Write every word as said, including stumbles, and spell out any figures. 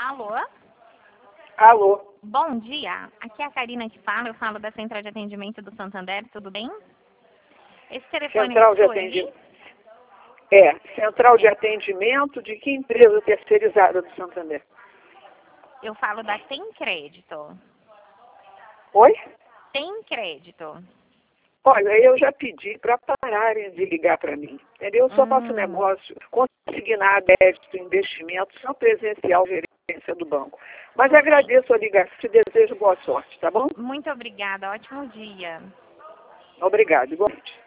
Alô? Alô? Bom dia. Aqui é a Karina que fala. Eu falo da Central de Atendimento do Santander. Tudo bem? Esse telefone Central é de seu atendimento. aí? É, Central de É. Atendimento de que empresa terceirizada do Santander? Eu falo da Tem Crédito. Oi? Tem Crédito. Olha, eu já pedi para pararem de ligar para mim, entendeu? Eu só faço Hum, negócio, consignar crédito, investimento, só presencial, gerência do banco. Mas agradeço a ligação e desejo boa sorte, tá bom? muito obrigada. Ótimo dia. Obrigado, igualmente.